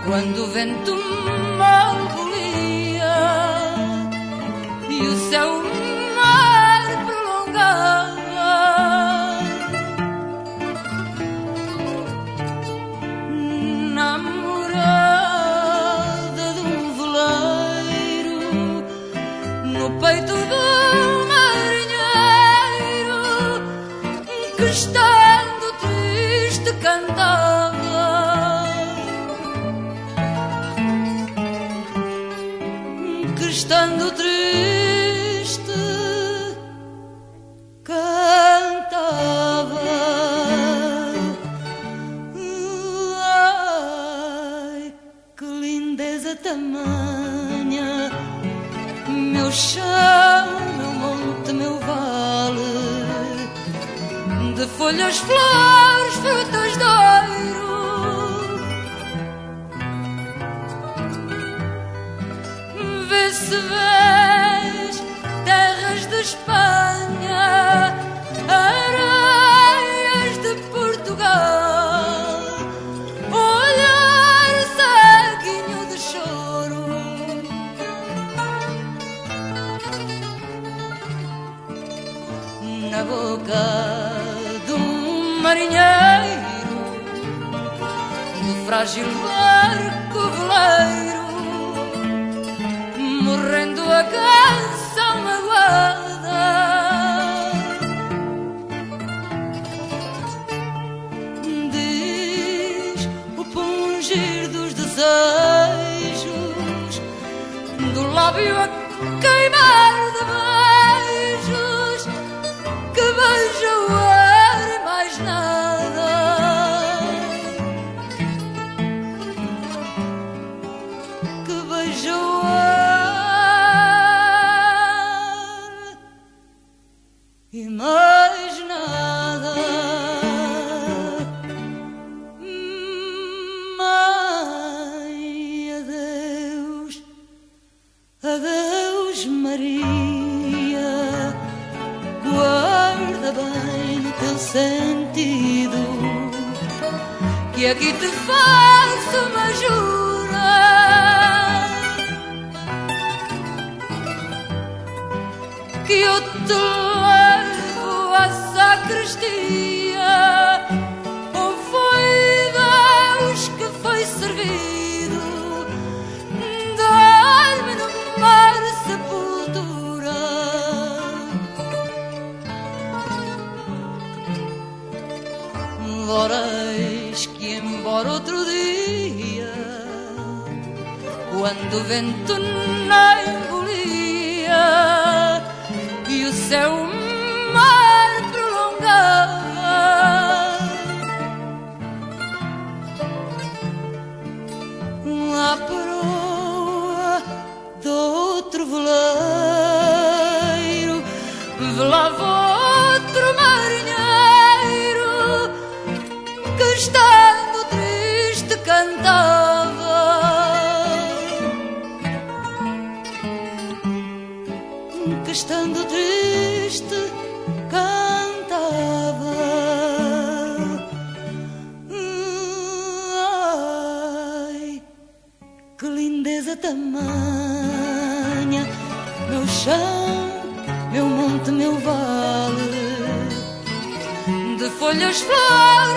quando o vento mal bolia e o céu mar prolongava. Namorada de um veleiro no peito do marinheiro que estando triste cantava. Que estando triste cantava. Ai, que lindeza tamanha, meu chão, meu monte, meu vale, de folhas, flores, frutas de ouro. Vê-se vês terras de Espanha, areias de Portugal, olhar ceguinho de choro. Na boca de um marinheiro, do frágil barco veleiro, morrendo a canção magoada. Diz o pungir dos desejos, do lábio a queimar de beijos, que beija o ar e mais nada. Que beija o ar e mais nada. Mãe, adeus, adeus Maria, guarda bem no teu sentido, que aqui te faço uma jura, que eu te levo à sacristia. Ou foi Deus que foi servido, dar-me no mar sepultura. Ora eis que embora outro dia, quando o vento não embolia e o céu mar prolongava, a proa de outro veleiro velava outro marinheiro que estando triste cantava. Que estando triste cantava. Ai, que lindeza tamanha, meu chão, meu monte, meu vale, de folhas, flores,